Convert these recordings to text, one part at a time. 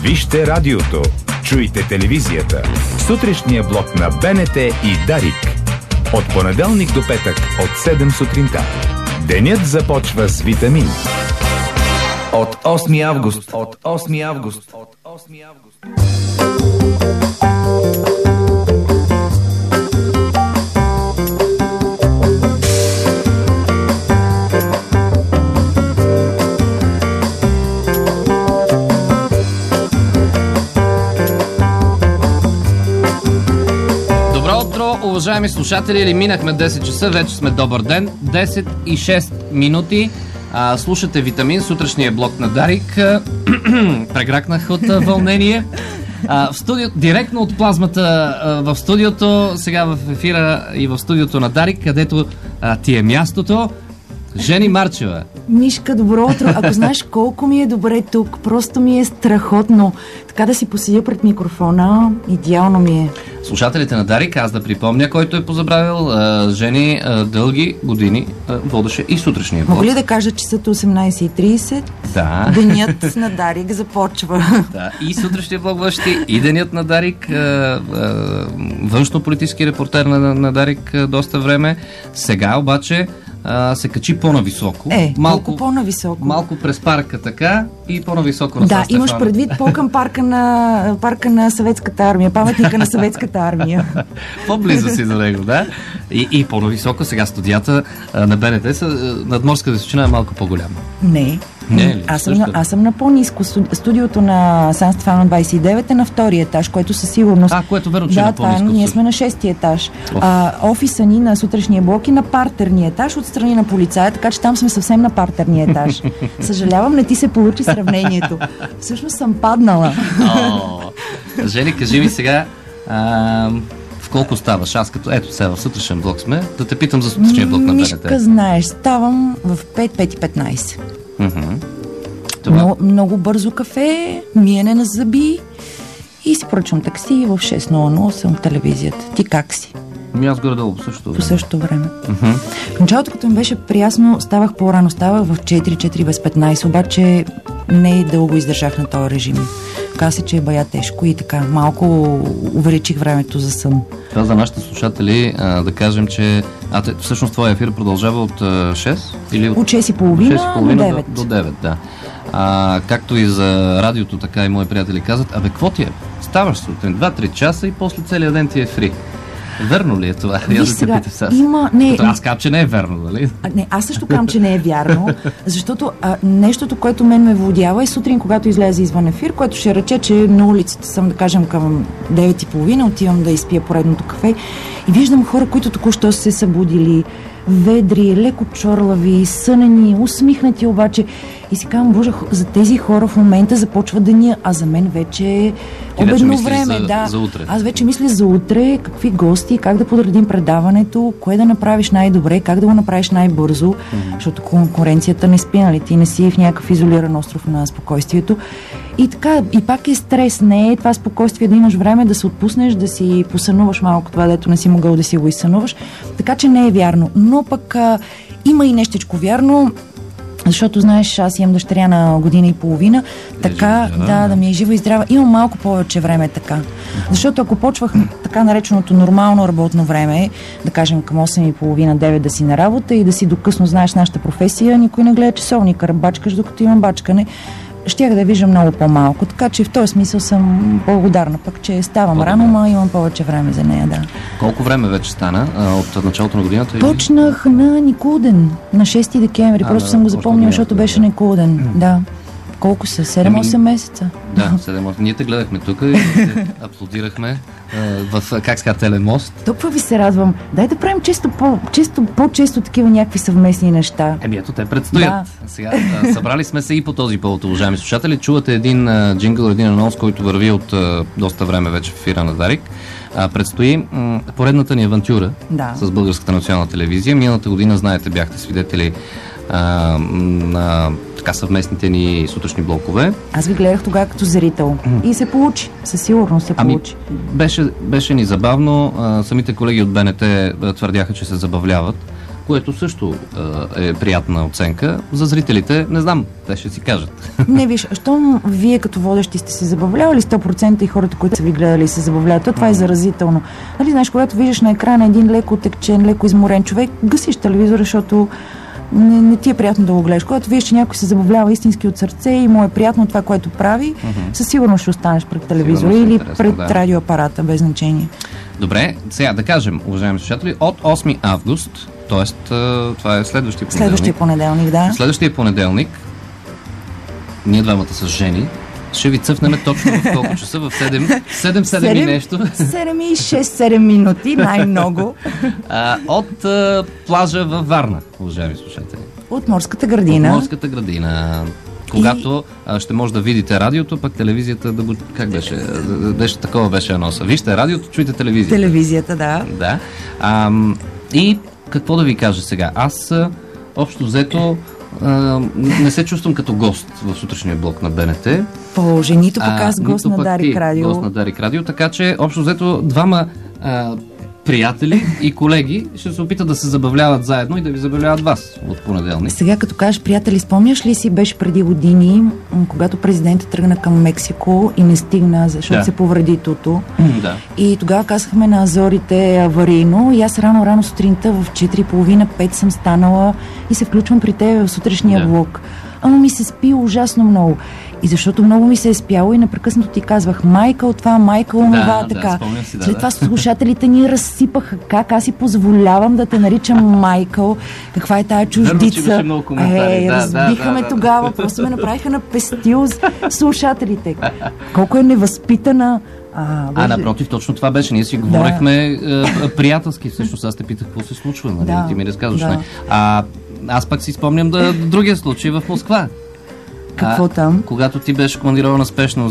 Вижте радиото, чуйте телевизията. Сутрешния блок на БНТ и Дарик. От понеделник до петък от 7 сутринта. Денят започва с витамин. От 8 август. От 8 август. От 8 август. Уважаеми слушатели, или минахме 10 часа, вече сме добър ден. 10 и 6 минути. Слушате Витамин, сутрешния блок на Дарик. Прегракнах от вълнение. В студио, директно от плазмата в студиото, сега в ефира и в студиото на Дарик, където ти е мястото. Жени Марчева. Мишка, добро утро. Ако знаеш колко ми е добре тук, просто ми е страхотно. Така да си поседя пред микрофона, идеално ми е. Слушателите на Дарик, аз да припомня, който е позабравил, Жени дълги години водеше и сутрешния блок. Мога ли да кажа часът 18:30? Да. Денят на Дарик започва. Да, и сутрешния блок въщи, и денят на Дарик, външно-политически репортер на Дарик доста време. Сега обаче се качи по-нависоко. Малко по-нависоко. Малко през парка така и по-нависоко на Да, имаш предвид по-към парка на Съветската армия, паметника на Съветската армия. По-близо си до него, да. И по-нависоко сега студията на БНТ са надморска височина е малко по-голяма. Не. Аз съм на по-ниско. Студиото на Сан Стефано 29 е на втория етаж, което със сигурност... което верно, че е на по-ниско. Да, ние сме на 6-ти етаж. Офиса ни на сутрешния блок е на партерния етаж, отстрани на полицая, така че там сме съвсем на партерния етаж. Съжалявам, не ти се получи сравнението. Всъщност съм паднала. Жени, кажи ми сега... в колко ставаш? Аз като ето сега в сутрешен блок сме, да те питам за сутрешния блок на БНТ. Мишка, знаеш, ставам в 5:15. Това... Много бързо кафе, миене на зъби и си поръчвам такси и в 6:00 съм в телевизията. Ти как си? Аз горе-долу по същото време. По същото време. В началото, като ми беше приясно, ставах по-рано. Ставах в 4 без 15, обаче не и дълго издържах на този режим. Каза се, че е бая тежко и така. Малко увеличих времето за сън. Това за нашите слушатели да кажем, че всъщност твоя ефир продължава от 6? Или от 6:30 до 9, да. Както и за радиото, така и мои приятели казват, какво ти е? Ставаш сутрин 2-3 часа и после целия ден ти е фри. Верно ли е това? Аз казвам, че не е верно, нали? Не, аз също казвам, че не е вярно, защото нещото, което мен ме водява е сутрин, когато излезе извън ефир, което ще рече, че на улицата съм, да кажем, към 9:30, отивам да изпия поредното кафе и виждам хора, които току-що се събудили, ведри, леко чорлави, сънени, усмихнати обаче. И си казвам, боже, за тези хора в момента започва деня, а за мен вече е обедно време. За утре. Аз вече мисля за утре, какви гости, как да подредим предаването, кое да направиш най-добре, как да го направиш най-бързо, защото конкуренцията не спи, нали? Ти не си в някакъв изолиран остров на спокойствието. И така, и пак е стрес, не е това спокойствие да имаш време да се отпуснеш, да си посънуваш малко това, дето не си могъл да си го изсънуваш. Така че не е вярно. Но пък има и нещичко вярно, защото, знаеш, аз имам дъщеря на година и половина, така, да ми е жива и здрава. Имам малко повече време така. Защото ако почвах така нареченото нормално работно време, да кажем към 8:30-9 да си на работа и да си докъсно знаеш нашата професия, никой не гледа часовника, бачкаш докато имам бачкане, щях да виждам много по-малко. Така че в този смисъл съм благодарна пък, че ставам рано, но имам повече време за нея, да. Колко време вече стана от началото на годината? Почнах на Никулден, на 6 декември. Просто съм го запомнила, защото беше Никулден. Да. Колко са? 7-8 месеца? Да, 7-8. Ние те гледахме тук и аплодирахме в, как ска, Телемост. Толкова ви се радвам. Дай да правим по-често такива някакви съвместни неща. Ето, те предстоят. Да. Сега събрали сме се и по този повод, уважаеми слушатели. Чувате един джингъл, един анонс, който върви от доста време вече в ефира на Дарик. Предстои поредната ни авантюра с Българската национална телевизия. Миналата година, знаете, бяхте свидетели на така съвместните ни сутрешни блокове. Аз ви гледах тогава като зрител. И се получи. Със сигурност се получи. Беше ни забавно. Самите колеги от БНТ твърдяха, че се забавляват. което също е приятна оценка. За зрителите, не знам, те ще си кажат. Не, виж, щом вие като водещи сте се забавлявали 100% и хората, които са ви гледали, се забавляват, това е заразително. Нали, знаеш, когато виждаш на екрана един леко отекчен, леко изморен човек, гасиш телевизора, защото не ти е приятно да го гледаш. Когато виждаш, че някой се забавлява истински от сърце и му е приятно това, което прави, със сигурност ще останеш пред телевизора или пред радиоапарата, без значение. Добре, сега да кажем, уважаеми слушатели, от 8 август, т.е. това е следващия понеделник. Следващия понеделник, да. Следващия понеделник, ние двамата с Жени, ще ви цъфнем точно в колко часа, в 7 и нещо. 7 и 6-7 минути, най-много. От плажа във Варна, уважаеми слушатели. От Морската градина. От Морската градина. Когато ще може да видите радиото, пък телевизията да го... Как беше? Такова беше аноса. Вижте радиото, чуйте телевизията. Телевизията, да. Да. И какво да ви кажа сега? Аз общо взето не се чувствам като гост в сутрешния блок на БНТ. Боже, нито пък аз гост на Дарик Радио. Гост на Дарик Радио, така че общо взето двама приятели и колеги ще се опитат да се забавляват заедно и да ви забавляват вас от понеделник. Сега като кажеш приятели, спомняш ли си, беше преди години, когато президентът тръгна към Мексико и не стигна, защото се повреди туто. Да. И тогава казахме на Азорите аварийно и аз рано сутринта в 4:30-5 съм станала и се включвам при теб в сутрешния блок. Ама ми се спи ужасно много. И защото много ми се е спяло и непрекъснато ти казвах Майкъл това, Майкъл онова, така. След това слушателите ни разсипаха как аз си позволявам да те наричам Майкъл, каква е тая чуждица. Разбихаме тогава, просто ме направиха на пестил слушателите. Колко е невъзпитана. Напротив, точно това беше. Ние си говорихме приятелски. Всъщност аз те питах какво се случва. Нали? Ти ми разказваш. Аз пак си спомням другия случай в Москва. Какво там? Когато ти беше командирована спешно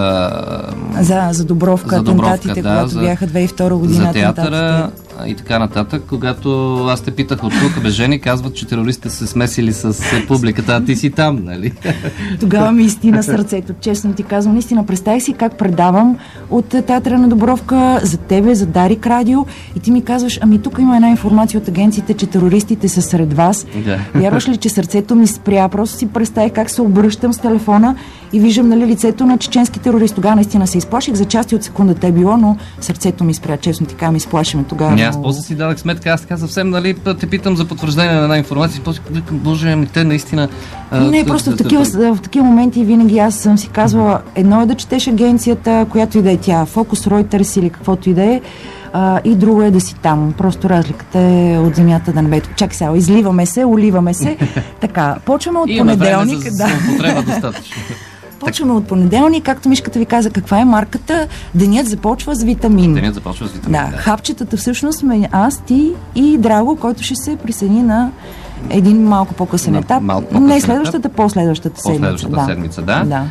за Дубровка, атентатите, когато бяха 2002 година. За театъра и така нататък. Когато аз те питах от тук, Жени, казват, че терористите се смесили с публиката, а ти си там, нали? Тогава ми истина сърцето. Честно ти казвам, наистина, представих си как предавам от театъра на Дубровка за тебе, за Дарик Радио и ти ми казваш, тук има една информация от агенциите, че терористите са сред вас. Вярваш ли, че сърцето ми спря? Просто си представих как се обръщам с телефона и виждам, нали, лицето на чеченски терорист. Тогава наистина се изплаших, за части от секунда те било, но сърцето ми спря. Честно ти казвам, изплашиме тогава. Аз после си дадах сметка, аз така съвсем, нали, те питам за потвърждение на една информация, после викам, Боже, те наистина... Не, просто в такива моменти винаги аз съм си казвала, едно е да четеш агенцията, която и да е тя, Фокус, Reuters или каквото и да е, и друго е да си там. Просто разликата е от земята до небето. Чакай сега, изливаме се, уливаме се. Така, почваме от понеделник. Употреба достатъчно. Почваме от понеделник, както Мишката ви каза, каква е марката? Денят започва с витамин. Денят започва с витамин. Да, хапчетата всъщност сме аз, ти и Драго, който ще се присъедини на един малко по-късен етап. Не следващата, последващата седмица, да.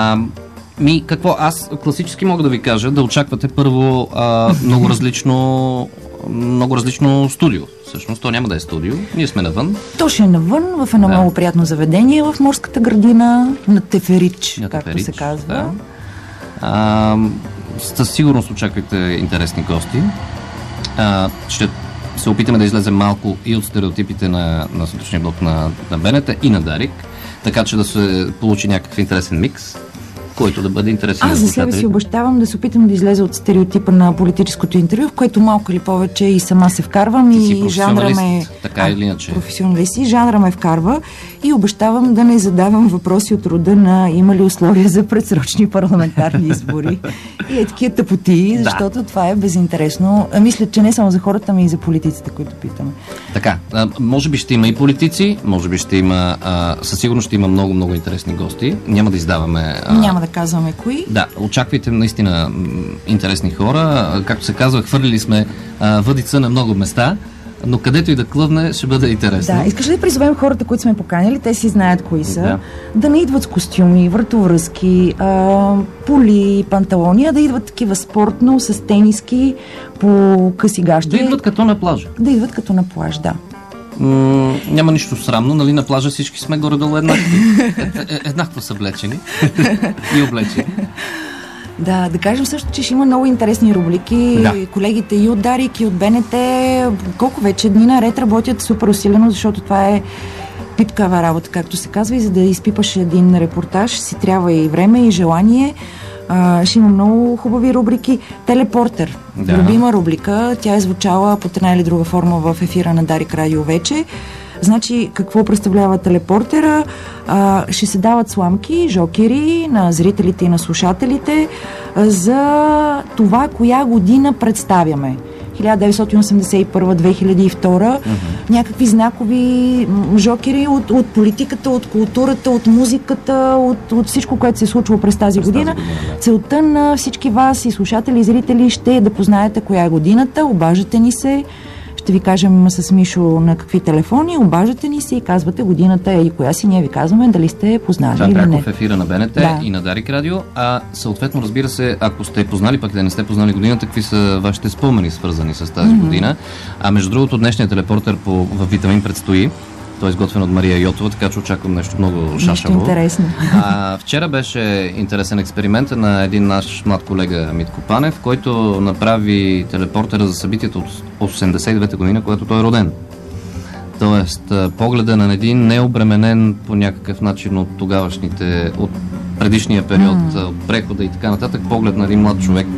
Какво? Аз класически мога да ви кажа да очаквате първо много различно студио. Всъщност, то няма да е студио. Ние сме навън. То ще е навън, в едно много приятно заведение в Морската градина, на Теферич, както се казва. Да. Със сигурност очаквайте интересни гости. Ще се опитаме да излезем малко и от стереотипите на сутрешния блок на БНТ и на Дарик, така че да се получи някакъв интересен микс, който да бъде интересен. Аз за себе си обещавам да се опитам да излеза от стереотипа на политическото интервю, в което малко или повече и сама се вкарвам и жанра ме... Така или иначе. Професионалист и жанра ме вкарва и обещавам да не задавам въпроси от рода на има ли условия за предсрочни парламентарни избори и такива тъпоти, защото това е безинтересно. Мисля, че не само за хората, но и за политиците, които питаме. Така, може би ще има и политици, може би ще има, със сигурност ще има много интересни гости. Няма да издаваме... Няма да казваме кои. Да, очаквайте наистина интересни хора. Както се казва, хвърлили сме въдица на много места, но където и да клъвне, ще бъде интересно. Да, искаш ли да призовем хората, които сме поканили, те си знаят кои са, да не идват с костюми, вратовръзки, поли, панталони, а да идват такива спортно, с тениски, по къси гащи. Да идват като на плажа. Да идват като на плаж, да. Няма нищо срамно, нали, на плажа всички сме горе-долу еднакво съблечени и облечени. Да кажем също, че ще има много интересни рубрики. Да. Колегите и от Дарик, и от БНТ, колко вече дни наред работят супер усилено, защото това е пипкава работа, както се казва, и за да изпипаш един репортаж си трябва и време, и желание. Ще има много хубави рубрики. Телепортер, любима рубрика, тя е звучала под една или друга форма в ефира на Дарик Радио вече. Значи, какво представлява телепортера? Ще се дават сламки, жокери на зрителите и на слушателите за това, коя година представяме. 1981-2002, някакви знакови жокери от политиката, от културата, от музиката, от всичко, което се е случило през тази година. Целта на всички вас и слушатели и зрители ще е да познаете коя е годината, обаждате ни се, ще ви кажем с Мишо на какви телефони, обаждате ни се и казвате годината и коя си, ние ви казваме дали сте познали или не. Това е в ефира на БНТ и на Дарик Радио, а съответно, разбира се, ако сте познали, пък да не сте познали годината, какви са вашите спомени, свързани с тази година. А между другото, днешният телепортер в Витамин предстои. Той е изготвен от Мария Йотова, така че очаквам нещо много шашаво. Нещо интересно. Вчера беше интересен експеримент на един наш млад колега Митко Панев, който направи телепортера за събитието от 89-та година, когато той е роден. Тоест, погледа на един необременен по някакъв начин от тогавашните, от предишния период, от прехода и така нататък, поглед на един млад човек,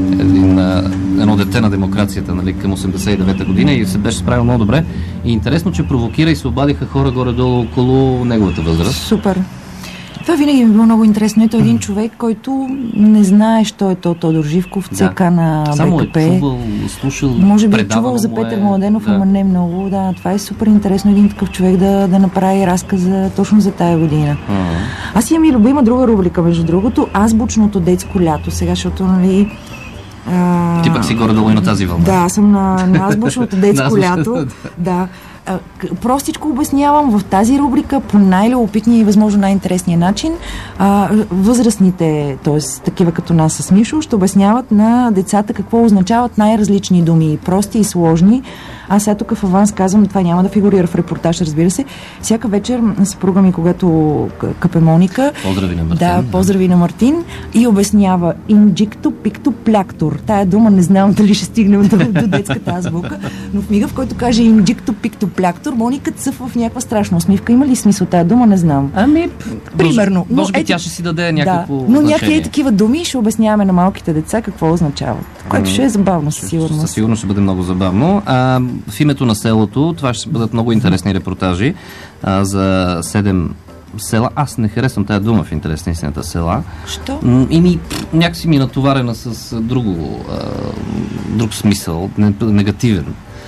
едно дете на демокрацията, нали, към 89-та година, и се беше справил много добре. И интересно, че провокира и се обадиха хора горе-долу около неговата възраст. Супер. Това винаги ми било много интересно. Ето един човек, който не знае, що е Тодор Живков, ЦК на БКП. Само е чувал, слушал, може би е чувал за Петър Младенов, ама не много. Да, това е супер интересно, един такъв човек да направи разказа точно за тая година. Аз имам и любима друга рубрика, между другото, азбучното детско лято. Сега, защото, нали... Ти пък си горе-долу и на тази вълна. Да, аз съм на азбучното детско лято. Да. Простичко обяснявам в тази рубрика по най-любопитния и възможно най-интересния начин. Възрастните, т.е. такива като нас с Мишо, ще обясняват на децата какво означават най-различни думи, прости и сложни. Аз сега тук в аванс казвам, това няма да фигурира в репортаж, разбира се. Всяка вечер съпруга ми, когато къпе Моника, поздрави на Мартин. Да, поздрави на Мартин, и обяснява инджикто, пикто, пляктор. Тая дума не знам дали ще стигнем до детската азбука, но в мига, в който каже инджикто, пикто, пляктор, Моника цъфва в някаква страшна усмивка. Има ли смисъл тая дума? Не знам. Примерно. Може би тя ще си даде някакво но някакви такива думи ще обясняваме на малките деца какво означават. Което ще е забавно, със сигурност. Със сигурност ще бъде много забавно. В името на селото, това ще бъдат много интересни репортажи за 7 села. Аз не харесвам тая дума в интерес на истината, села. Що? Някакси ми е натоварена с друг смисъл, негативен.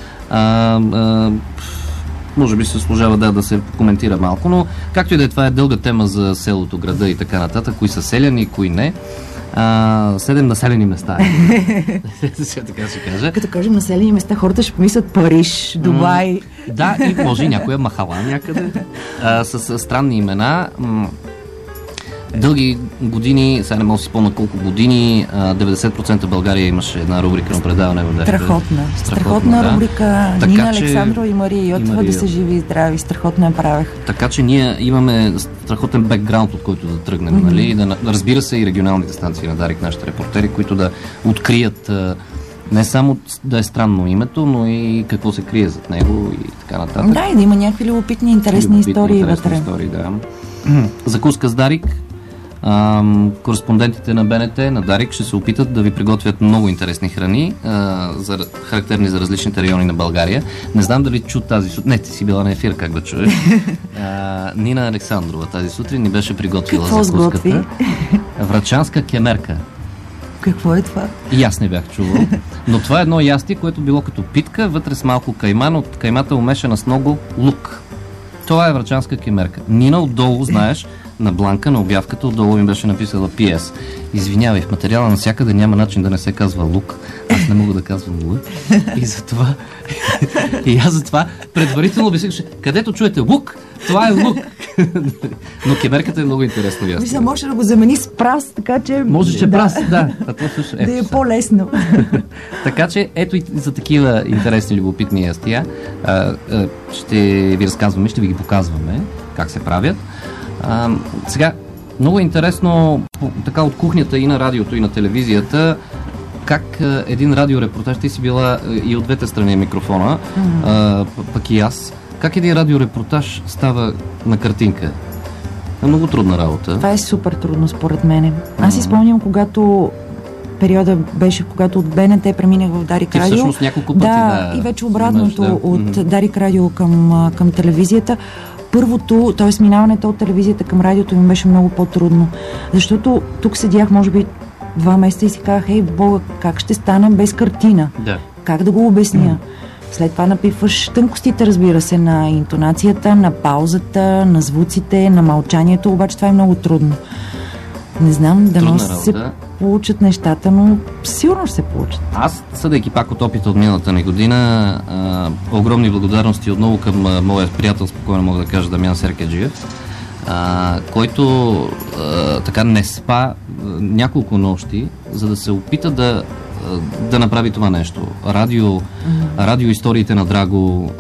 Може би се служава да се коментира малко, но както и да е, това е дълга тема за селото, града и така нататък, кои са селяни, кои не. 7 населени места. Така се каже. Като кажем населени места, хората ще помислят Париж, Дубай. Да, и може и някоя махала някъде. С странни имена. Дълги години, сега не мога да си спомня колко години, 90% България имаше една рубрика на предаване в ДРТ. Страхотна рубрика. Така, Нина Александрова и Мария Йотова да са живи и здрави. Страхотно я правех. Така че ние имаме страхотен бекграунд, от който да тръгнем. Нали? Да, разбира се, и регионалните станции на Дарик, нашите репортери, които да открият не само да е странно името, но и какво се крие зад него и така нататък. Да, и да има някакви любопитни, интересни истории вътре. Закуска с Дарик. Кореспондентите на БНТ, на Дарик ще се опитат да ви приготвят много интересни храни, характерни за различните райони на България. Не знам дали чу тази сутрин. Не, ти си била на ефир, как да чуеш. Нина Александрова тази сутрин ни беше приготвила закуската. Врачанска кемерка. Какво е това? И аз не бях чувал. Но това е едно ястие, което било като питка, вътре с малко кайман, от каймата умешана с много лук. Това е врачанска кемерка. Нина отдолу, знаеш, на бланка, на обявката, отдолу ми беше написала PS. Извинявай, в материала навсякъде няма начин да не се казва лук. Аз не мога да казвам лук. И аз затова предварително обясних, където чуете лук, това е лук. Но кемерката е много интересно ясно. Мисля, може да го замени с прас, така че... Може, че прас, да. Да е по-лесно. Така че, ето и за такива интересни, любопитни ястия ще ви разказваме, ще ви ги показваме как се правят. Сега, Много интересно, така от кухнята и на радиото, и на телевизията, как един радиорепортаж, ти си била и от двете страни микрофона, пък и аз, как един радиорепортаж става на картинка? Много трудна работа. Това е супер трудно според мене. Аз си спомням, когато периода беше, когато от БНТ преминах в Дарик Радио. Всъщност няколко пъти и вече обратното от Дарик Радио към телевизията. Първото, т.е. минаването от телевизията към радиото ми беше много по-трудно. Защото тук седях, може би, 2 месеца и си казах, ей, Бога, как ще стана без картина? Да. Как да го обясня? След това напипваш тънкостите, разбира се, на интонацията, на паузата, на звуците, на мълчанието, обаче това е много трудно. Не знам, дано се получат нещата, но сигурно ще се получат. Аз, съдейки пак от опита от миналата ни година, огромни благодарности отново към моя приятел, спокойно мога да кажа, Дамян Серкеджиев, който така не спа няколко нощи, за да се опита да направи това нещо. Радио историите на Драго,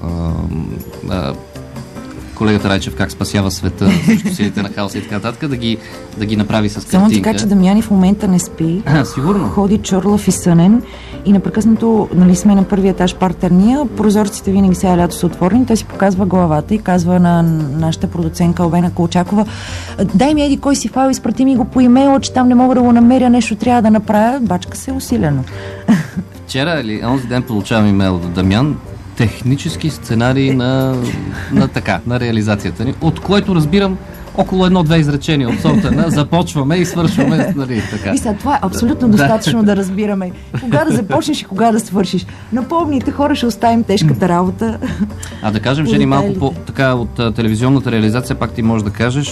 колегата Райчев как спасява света срещу силите на хаоса и така нататък, да ги направи с картинка. Само така, че Дамяни в момента не спи. Сигурно. Ходи чорлав и сънен и непрекъснато, нали сме на първия етаж партерния, прозорците винаги сега лято са отворени, той си показва главата и казва на нашата продуцентка Албена Колчакова: дай ми еди кой си файл, изпрати ми го по имейла, че там не мога да го намеря, нещо трябва да направя. Бачка се усилено. Вчера или онзи ден получавам имейл от Дамян, технически сценарий на реализацията ни, от който разбирам около 1-2 изречения от сорта на започваме и свършваме, нали, така. Мисля, това е абсолютно достатъчно да разбираме кога да започнеш и кога да свършиш. Напомните хора, ще оставим тежката работа. Да кажем, че ни малко така от телевизионната реализация, пак ти можеш да кажеш,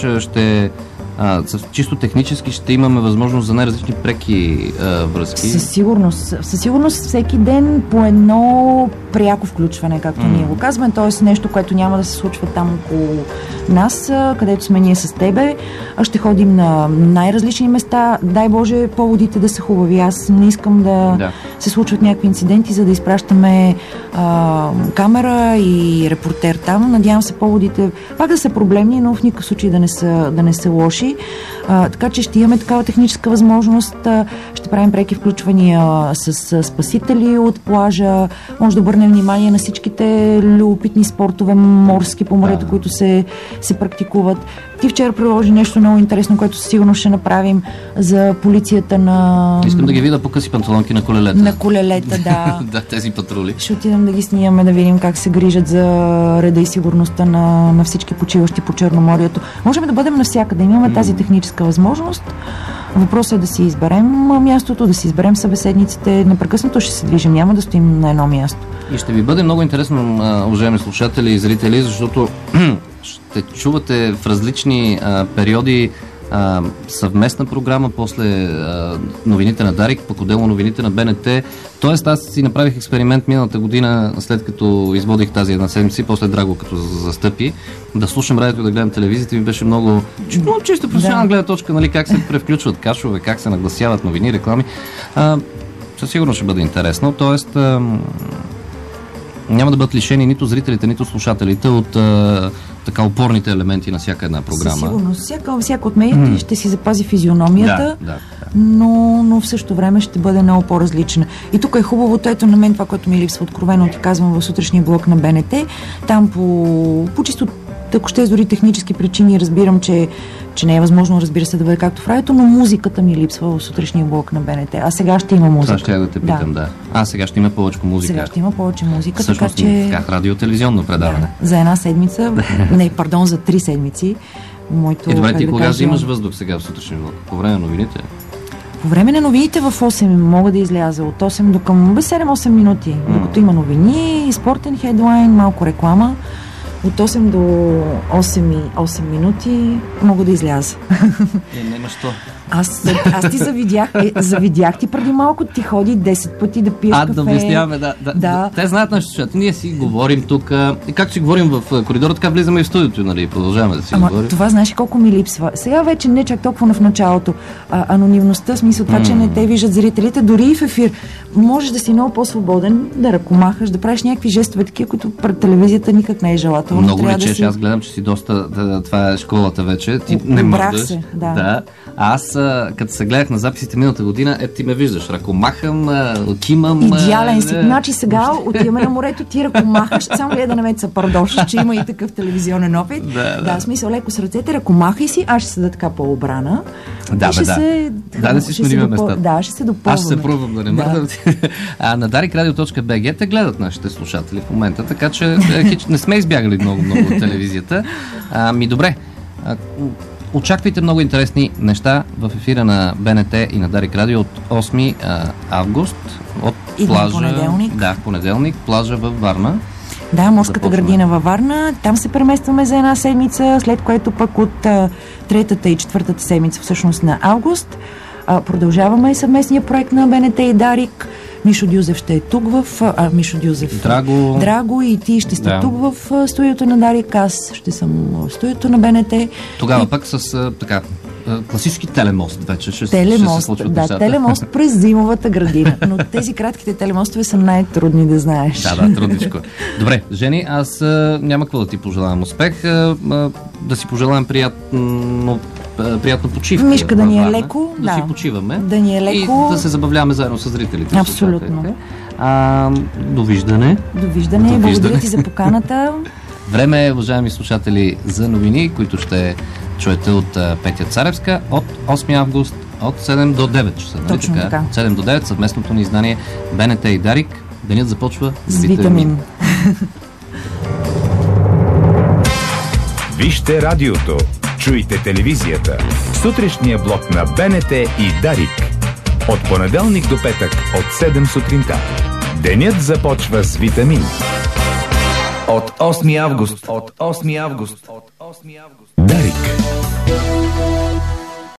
чисто технически ще имаме възможност за най-различни преки връзки. Със сигурност всеки ден по едно пряко включване, както ние го казваме, т.е. нещо, което няма да се случва там около нас, където сме ние с тебе. Ще ходим на най-различни места. Дай Боже, поводите да са хубави. Аз не искам да се случват някакви инциденти, за да изпращаме камера и репортер там. Надявам се поводите пак да са проблемни, но в никакъв случай да не са лоши. Така че ще имаме такава техническа възможност. Ще правим преки включвания с спасители от плажа. Може да обърнем внимание на всичките любопитни спортове морски по морето, които се практикуват. Ти вчера приложи нещо много интересно, което сигурно ще направим за полицията на... Искам да ги видя по къси панталонки на колелета. На колелета, да. Да, тези патрули. Ще отидем да ги снимаме, да видим как се грижат за реда и сигурността на всички почиващи по Черноморието. Можем да бъдем навсякъде. Имаме тази техническа възможност. Въпросът е да си изберем мястото, да си изберем събеседниците. Непрекъснато ще се движим, няма да стоим на едно място. И ще ви бъде много интересно, уважаеми слушатели и зрители, защото ще чувате в различни периоди съвместна програма, после новините на Дарик, пък отделно новините на БНТ. Тоест аз си направих експеримент миналата година, след като изводих тази една седмица и после Драго като застъпи, да слушам радиото и да гледам телевизията, ми беше много чисто професионална гледна точка, нали, как се превключват кашове, как се нагласяват новини, реклами. Със сигурно ще бъде интересно. Тоест няма да бъдат лишени нито зрителите, нито слушателите от така опорните елементи на всяка една програма. Сигурно. Всяка от медиите ще си запази физиономията, но в същото време ще бъде много по-различна. И тук е хубавото, ето на мен това, което ми липсва откровено, ти казвам в сутрешния блок на БНТ, там по чисто, ако ще дори технически причини, разбирам, че не е възможно, разбира се, да бъде както в радиото, но музиката ми липсва в сутрешния блок на БНТ. А сега ще има музика. Това ще я да те питам, да. Сега ще има повече музика. Сега ще има повече музика, всъщност, така че... Как радио-телевизионно предаване. За една седмица, за 3 седмици. Добре, ти кога имаш въздух сега в сутрешния блок? По време на новините? По време на новините в 8 мога да изляза от 8 до към 7-8 минути, докато има новини, спортен хедлайн, малко реклама. От 8 до 8 минути мога да изляза. Нема що. Аз ти завидях ти преди малко, ти ходи 10 пъти да пиеш кафе. Да обясняваме, да. Те знаят нашите слушатели. Ние си говорим тук, и както си говорим в коридора, така влизаме и в студиото, нали, продължаваме да си говорим. Това знаеш колко ми липсва. Сега вече не чак толкова в началото. Анонимността, смисъл това, че не те виждат зрителите, дори и в ефир. Можеш да си много по-свободен, да ръкомахаш, да правиш някакви жестове такива, които пред телевизията никак не е желателно. задължително. Много трябва лечеш, да аз гледам, че си доста... това е школата вече. Ти не Обрах мърдаш. се, да. Аз, като се гледах на записите миналата година, ти ме виждаш. Ръкомахам, кимам... Идеален си. Значи сега отиваме на морето, ти ръкомахаш, само ли да не ме се пардошиш, че има и такъв телевизионен опит. Да. Смисъл, леко с ръцете, ръкомахай си, аз ще седа така по-обрана. Да, да си сменим местата. Да, ще се допълваме. Аз ще се пробвам да не мърдам. На darikradio.bg те гледат нашите слушатели в момента, така че не сме избягали много от телевизията. Добре. Очаквайте много интересни неща в ефира на БНТ и на Дарик Радио от 8 август от плажа. Понеделник. Да, в понеделник, плажа във Варна. Да, морската градина във Варна. Там се преместваме за една седмица, след което пък от третата и четвъртата седмица всъщност на август продължаваме съвместния проект на БНТ и Дарик. Мишо Дюзев ще е тук Мишо Дюзев. Драго и ти ще сте тук в студиото на Дарик, аз ще съм в студиото на БНТ. Тогава пък с класически телемост вече ще се случват нещата. Телемост през зимовата градина. Но тези кратките телемостове са най-трудни да знаеш. Да, трудничко. Добре, Жени, аз няма какво да ти пожелавам успех. Да си пожелаем приятна почивка. Мишка да ни е леко. Да си почиваме. Да ни е леко. И да се забавляваме заедно с зрителите. Абсолютно. Довиждане. Благодаря ти за поканата. Време е, уважаеми слушатели, за новини, които ще чуете от Петя Царевска от 8 август от 7 до 9 часа. Точно така. От 7 до 9 съвместното ни издание БНТ и Дарик. Денят започва с витамин. Вижте радиото, чуйте телевизията. Сутрешния блок на БНТ и Дарик. От понеделник до петък от 7 сутринта. Денят започва с витамин. От 8 август. Дарик.